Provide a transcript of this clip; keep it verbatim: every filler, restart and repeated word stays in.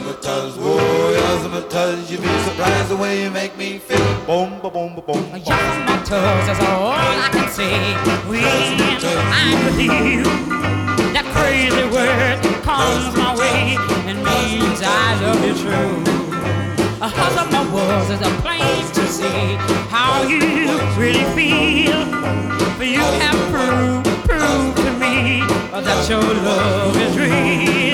Yasmatas, oh Yasmatas, you'd be surprised the way you make me feel. Boom, ba boom, ba boom. Yasmatas is all I can say when I'm with you. That crazy word comes my way and means I love you true. A hustle my words is a place to see how you really feel. For you have proved, proved to me that your love is real.